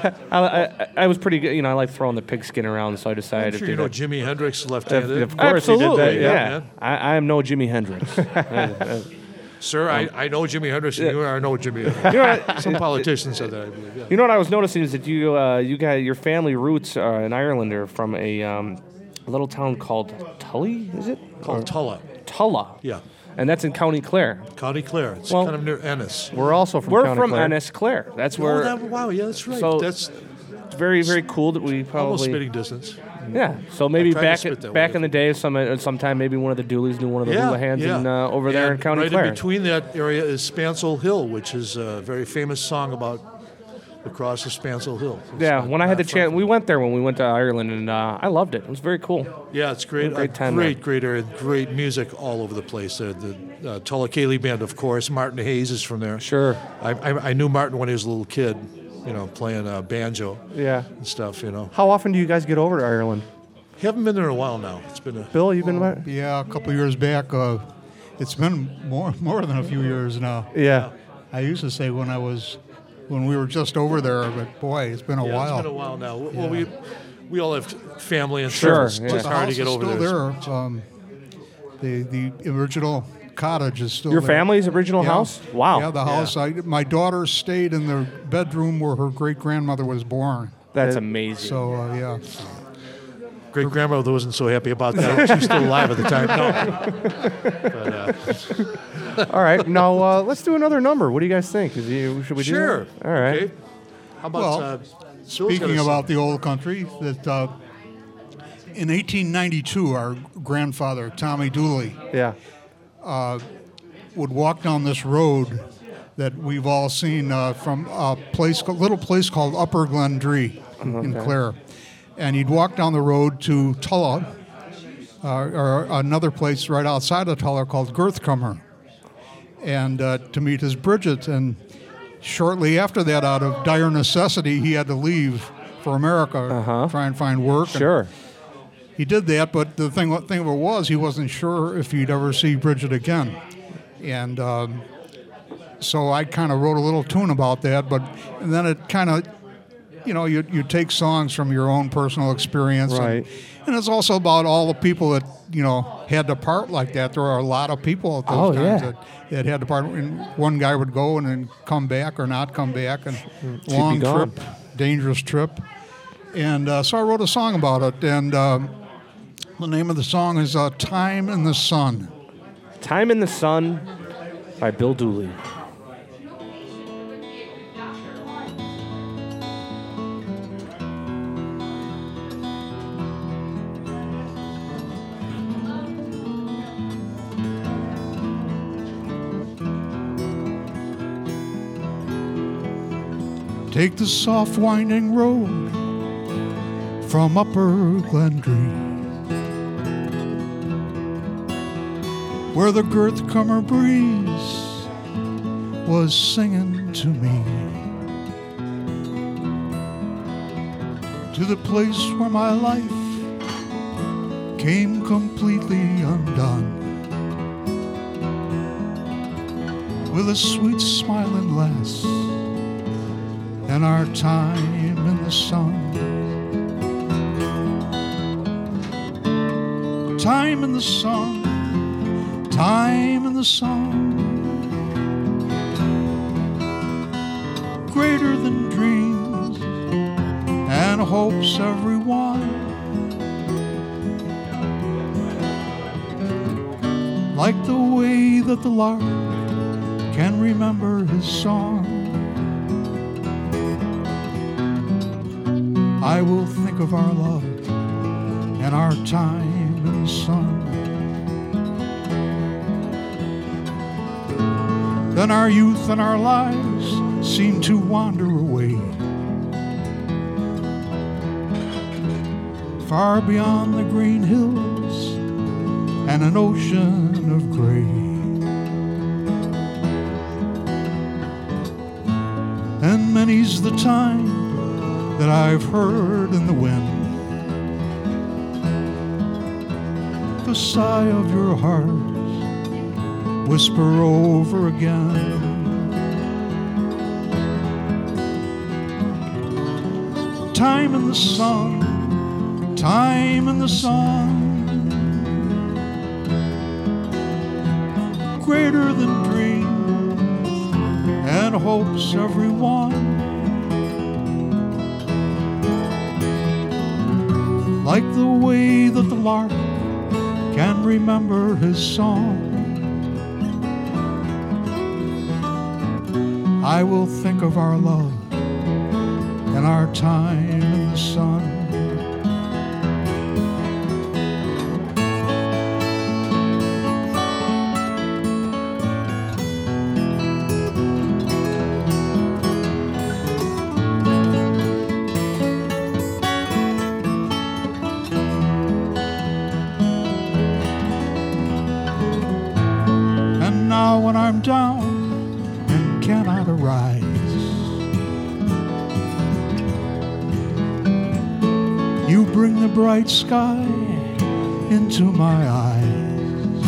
I was pretty good, I like throwing the pigskin around, so I decided I'm sure to you do know that. Jimi Hendrix left-handed. Of course, Absolutely, he did that. yeah. Yeah, I am no Jimi Hendrix. Sir, I know Jimi Hendrix, and you are no Jimi Hendrix. Some politicians said that, I believe. Yeah. You know what I was noticing is that you got your family roots in Ireland are from a little town called Tully, is it? Called Tulla. Tulla. Yeah. And that's in County Clare. County Clare. It's Well, kind of near Ennis. We're also from We're County from Clare. Ennis Clare. That's where. Wow, yeah, that's right. So- That's It's very, very cool that we almost probably. spitting distance. Yeah. So maybe tried to spit that back way. in the day, sometime maybe one of the Dooleys knew one of the Houlihan's over there in And County right Clare. in between that area is Spansel Hill, which is a very famous song about the cross of Spansel Hill. It's Yeah. not- When I had not the far chance, from- we went there when we went to Ireland, and I loved it. It was very cool. Yeah, it's great. Great time Great area, great music all over the place. The Tulla Cayley Band, of course. Martin Hayes is from there. Sure. I knew Martin when he was a little kid, playing banjo Yeah. and stuff, How often do you guys get over to Ireland? Haven't been there in a while now. It's been a... Bill, you've been there? Yeah, a couple years back. It's been more than a few years now. Yeah. I used to say when we were just over there, but boy, it's been a Yeah, while. it's been a while now. Well, we all have family and Sure, stuff. yeah. It's just The hard to house get is over still there. there. The original cottage is still Your there. family's original Yeah. house? Wow. Yeah, the house. My daughter stayed in the bedroom where her great grandmother was born. That's amazing. So, yeah. Great grandmother wasn't so happy about that. She was still alive at the time. No. All right, now let's do another number. What do you guys think? Should we do Sure. that? All right. Okay. How about Well, speaking about the old country, that in 1892, our grandfather, Tommy Dooley, Yeah. would walk down this road that we've all seen from a little place called Upper Glendree in Clare. And he'd walk down the road to Tulla, or another place right outside of Tulla called Girthcomer, and to meet his Bridget. And shortly after that, out of dire necessity, he had to leave for America, try and find work. Sure. And he did that, but the thing of it was, he wasn't sure if he'd ever see Bridget again. And so I kind of wrote a little tune about that, and then it kind of, you take songs from your own personal experience. Right. And it's also about all the people that, had to part like that. There are a lot of people at those times that had to part. And one guy would go and then come back or not come back. And long trip, dangerous trip. And so I wrote a song about it. And the name of the song is Time in the Sun. Time in the Sun by Bill Dooley. Take the soft winding road from Upper Glendree, where the Girthcomer breeze was singing to me, to the place where my life came completely undone, with a sweet smiling lass and our time in the sun. Time in the sun, time in the sun, greater than dreams and hopes everyone. Like the way that the lark can remember his song, I will think of our love and our time in the sun. Then our youth and our lives seem to wander away, far beyond the green hills and an ocean of gray. And many's the time that I've heard in the wind the sigh of your heart whisper over again. Time in the sun, time in the sun, greater than dreams and hopes everyone. Like the way that the lark can remember his song, I will think of our love and our time in the sun. When I'm down and cannot arise, you bring the bright sky into my eyes.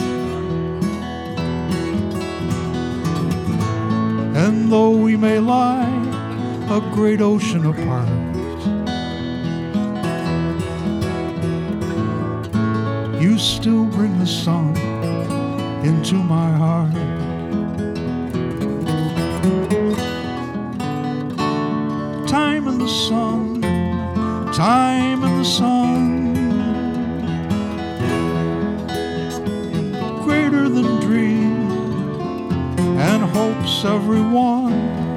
And though we may lie a great ocean apart, you still bring the sun into my heart. Time in the sun, loves everyone.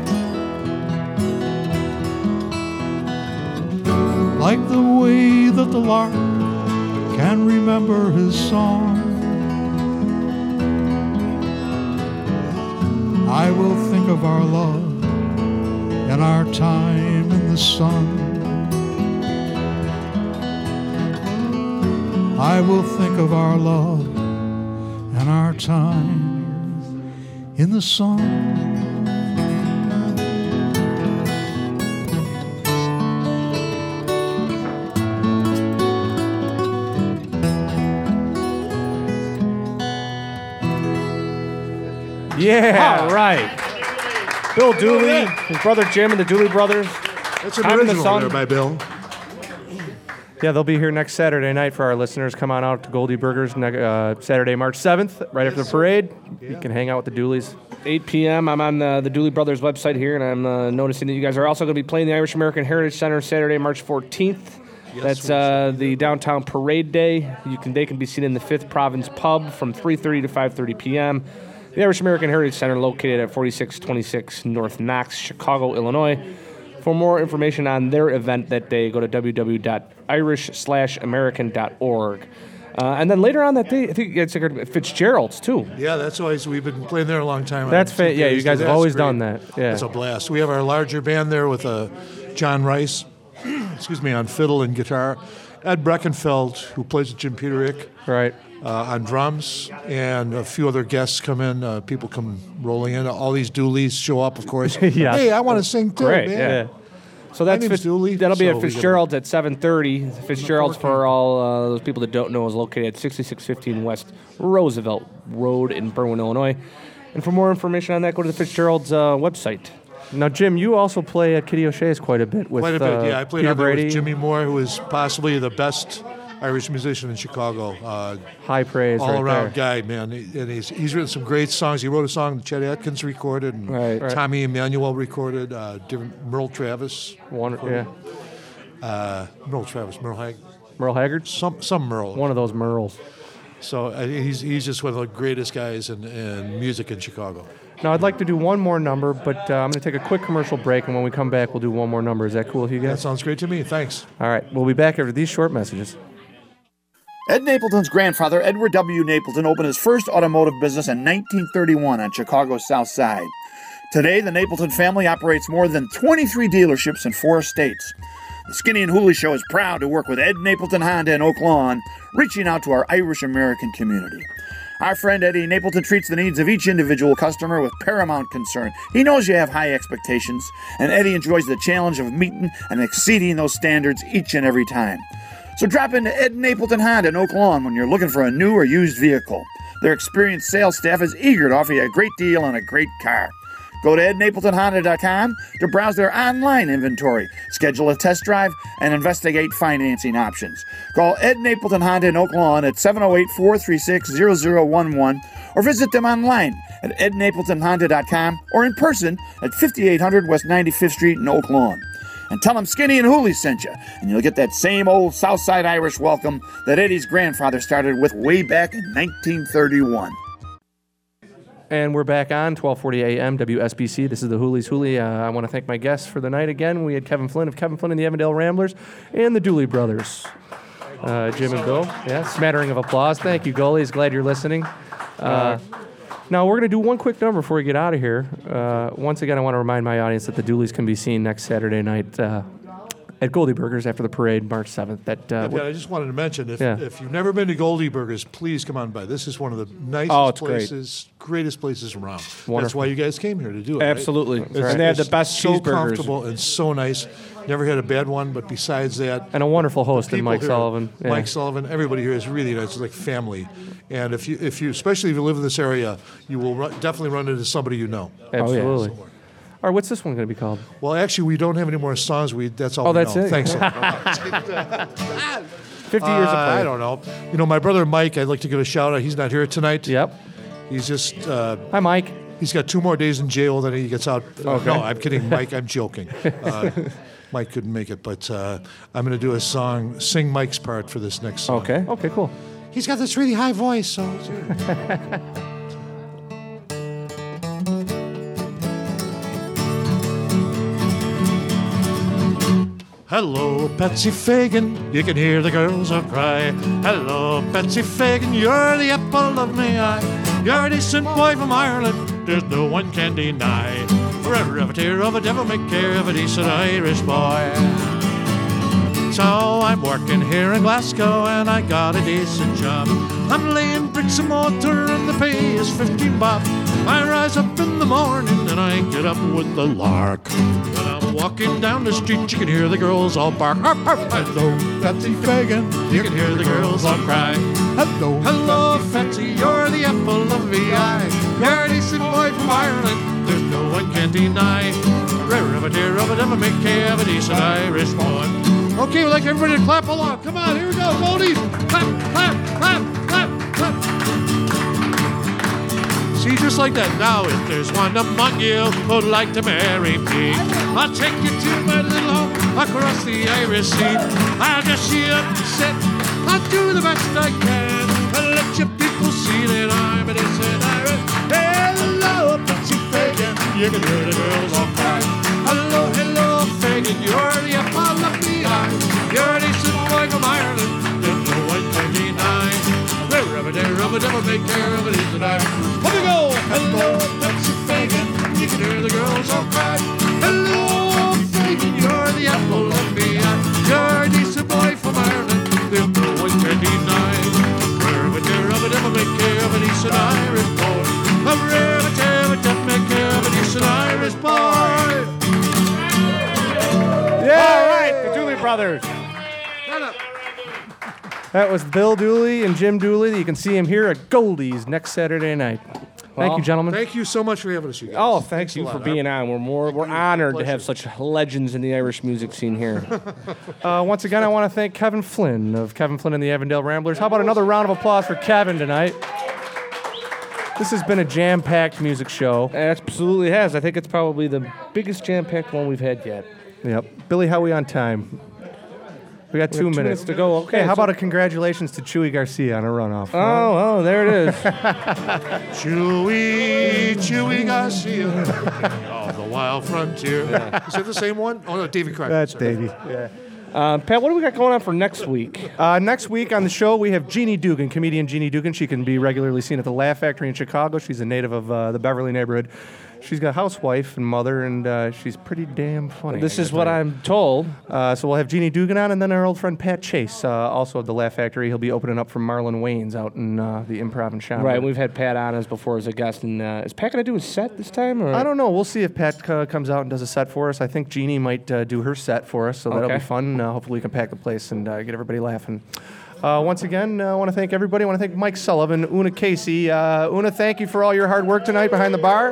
Like the way that the lark can remember his song. I will think of our love and our time in the sun. I will think of our love and our time in the sun. Yeah. All right. Bill Dooley, his brother Jim, and the Dooley brothers. That's an Time in the original Sun. there by Bill. Yeah, they'll be here next Saturday night for our listeners. Come on out to Goldie Burgers Saturday, March 7th, right after the parade. You can hang out with the Dooleys. 8 p.m. I'm on the Dooley Brothers website here, and I'm noticing that you guys are also going to be playing the Irish American Heritage Center Saturday, March 14th. That's the downtown parade day. They can be seen in the 5th Province Pub from 3:30 to 5:30 p.m. The Irish American Heritage Center, located at 4626 North Knox, Chicago, Illinois. For more information on their event that day, go to www.irish/american.org. And then later on that day, I think it's at Fitzgerald's, too. Yeah, that's always, we've been playing there a long time. That's yeah, you guys have always done that. Yeah. It's a blast. We have our larger band there with John Rice, on fiddle and guitar. Ed Breckenfeld, who plays with Jim Peterick. Right. On drums, and a few other guests come in. People come rolling in. All these Dooleys show up, of course. Yeah. Hey, I want to sing too, Great, man. yeah. So that's Dooley, that'll be so at we Fitzgerald's at 7:30. Fitzgerald's, for all those people that don't know, is located at 6615 West Roosevelt Road in Berwyn, Illinois. And for more information on that, go to the Fitzgerald's website. Now, Jim, you also play at Kitty O'Shea's quite a bit with Quite a bit, yeah. I played Peter out there Brady. with Jimmy Moore, who is possibly the best Irish musician in Chicago. High praise, all around there. guy, man. And he's written some great songs. He wrote a song that Chet Atkins recorded, and Right. Tommy Emmanuel recorded. Different Merle Travis. Yeah. Merle Travis, Merle Haggard? some Merle. One of those Merles. So he's just one of the greatest guys in music in Chicago. Now, I'd like to do one more number, but I'm going to take a quick commercial break, and when we come back, we'll do one more number. Is that cool with you That guys? sounds great to me. Thanks. All right. We'll be back after these short messages. Ed Napleton's grandfather, Edward W. Napleton, opened his first automotive business in 1931 on Chicago's South Side. Today, the Napleton family operates more than 23 dealerships in 4 states. The Skinny and Hooley Show is proud to work with Ed Napleton Honda in Oak Lawn, reaching out to our Irish-American community. Our friend Eddie Napleton treats the needs of each individual customer with paramount concern. He knows you have high expectations, and Eddie enjoys the challenge of meeting and exceeding those standards each and every time. So drop into Ed Napleton Honda in Oak Lawn when you're looking for a new or used vehicle. Their experienced sales staff is eager to offer you a great deal on a great car. Go to ednapletonhonda.com to browse their online inventory, schedule a test drive, and investigate financing options. Call Ed Napleton Honda in Oak Lawn at 708-436-0011 or visit them online at ednapletonhonda.com or in person at 5800 West 95th Street in Oak Lawn. And tell them Skinny and Hooley sent you, and you'll get that same old Southside Irish welcome that Eddie's grandfather started with way back in 1931. And we're back on 1240 AM WSBC. This is the Hooley's Hooley. I want to thank my guests for the night again. We had Kevin Flynn of Kevin Flynn and the Avondale Ramblers and the Dooley Brothers, Jim and Bill. Yeah, smattering of applause. Thank you, goalies. Glad you're listening. Now, we're going to do one quick number before we get out of here. Once again, I want to remind my audience that the Dooleys can be seen next Saturday night at Goldie Burgers after the parade, March 7th. I just wanted to mention, if you've never been to Goldie Burgers, please come on by. This is one of the nicest places, greatest places around. Wonderful. That's why you guys came here to do it. Absolutely. Right? And they have the best so cheeseburgers. comfortable and so nice. Never had a bad one, but besides that, and a wonderful host in people Mike here- Sullivan. Yeah. Mike Sullivan, everybody here is really nice. It's like family. And if you, especially if you live in this area, you will definitely run into somebody you know. Absolutely. All right, what's this one going to be called? Well, actually, we don't have any more songs. That's all. Oh, we that's know. it? Thanks. 50 years of play. I don't know. My brother Mike, I'd like to give a shout out. He's not here tonight. Yep. He's just. Hi, Mike. He's got 2 more days in jail, then he gets out. Okay. No, I'm kidding, Mike. I'm joking. Mike couldn't make it, but I'm going to do a song, sing Mike's part for this next song. Okay. Okay, cool. He's got this really high voice, so. Hello, Patsy Fagan, you can hear the girls all cry. Hello, Patsy Fagan, you're the apple of my eye. You're a decent boy from Ireland, there's no one can deny. Forever of a tear of a devil may care of a decent Irish boy. So I'm working here in Glasgow and I got a decent job. I'm laying bricks and mortar and the pay is 15 bob. I rise up in the morning and I get up with the lark. When I'm walking down the street you can hear the girls all bark. Arf, arf. Hello, Patsy Fagan, you can hear the girls all cry. Hello, hello, Patsy, you're the apple of the eye. You're a decent boy from Ireland, there's no one can deny. Rare of a dear of a devil may care of a decent Irish boy. Okay, we'd like everybody to clap along. Come on, here we go, Goldies. Clap, clap, clap, clap, clap. See, just like that. Now, if there's one among you who'd like to marry me, I'll take you to my little home across the Irish Sea. I'll dress you up and sit. I'll do the best I can. I'll let you people see that I'm a decent Irish. Hello, Patsy Fagan, you can hear the girls all cry. Hello, hello, Fagan, you're the apple of the eye. You're a decent boy from Ireland, there's no one can deny. Rubber, devil, make care of it, isn't I? Here we go! Hello, Patsy Fagan, you can hear the girls all cry. Hello, Fagan, you're the apple of the eye. You're a decent boy from Ireland, there's no one can deny. Rubber, devil, make care of it, decent Irish boy. Rubber, devil, make care of it, decent Irish boy. Yeah, all right, the Dooley brothers. That was Bill Dooley and Jim Dooley. You can see him here at Goldie's next Saturday night. Thank you, gentlemen. Thank you so much for having us, you guys. Oh, thank you for being on. We're honored to have such legends in the Irish music scene here. Once again, I want to thank Kevin Flynn of Kevin Flynn and the Avondale Ramblers. How about another round of applause for Kevin tonight? This has been a jam-packed music show. It absolutely has. I think it's probably the biggest jam-packed one we've had yet. Yep. Billy, how are we on time? We got 2 minutes to go. Okay. How about a congratulations to Chewy Garcia on a runoff? Oh, there it is. Chewy Garcia. Oh, the wild frontier. Is that the same one? Oh, no, Davy Crockett. That's Davy. Yeah. Pat, what do we got going on for next week? Next week on the show, we have Jeannie Dugan, comedian Jeannie Dugan. She can be regularly seen at the Laugh Factory in Chicago. She's a native of the Beverly neighborhood. She's got a housewife and mother, and she's pretty damn funny. This is what I'm told. So we'll have Jeannie Dugan on, and then our old friend Pat Chase, also at the Laugh Factory. He'll be opening up for Marlon Wayans out in the Improv in Schaumburg. Right, we've had Pat on us before as a guest. And is Pat going to do a set this time? Or? I don't know. We'll see if Pat comes out and does a set for us. I think Jeannie might do her set for us, so that'll be fun. Hopefully we can pack the place and get everybody laughing. Once again, I want to thank everybody. I want to thank Mike Sullivan, Una Casey. Una, thank you for all your hard work tonight behind the bar.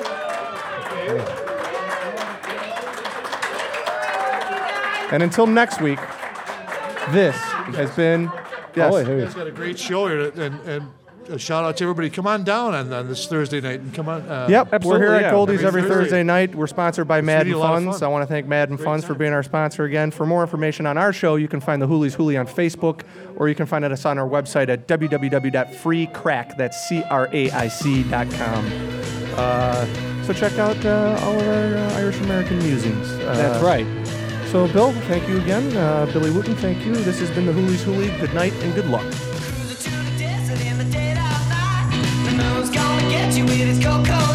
And until next week, this has been... Yes. You guys got a great show here, and a shout out to everybody. Come on down on this Thursday night, and come on. Yep, we're here at Goldie's every Thursday night. We're sponsored by Madden Funds. I want to thank Madden Funds for being our sponsor again. For more information on our show, you can find the Hoolies Hoolie on Facebook, or you can find us on our website at www.freecrack, that's craic.com. So check out all of our Irish American musings. That's right. So, Bill, thank you again. Billy Wooten, thank you. This has been the Hoolies Hoolie. Good night and good luck. Get you with his cocoa.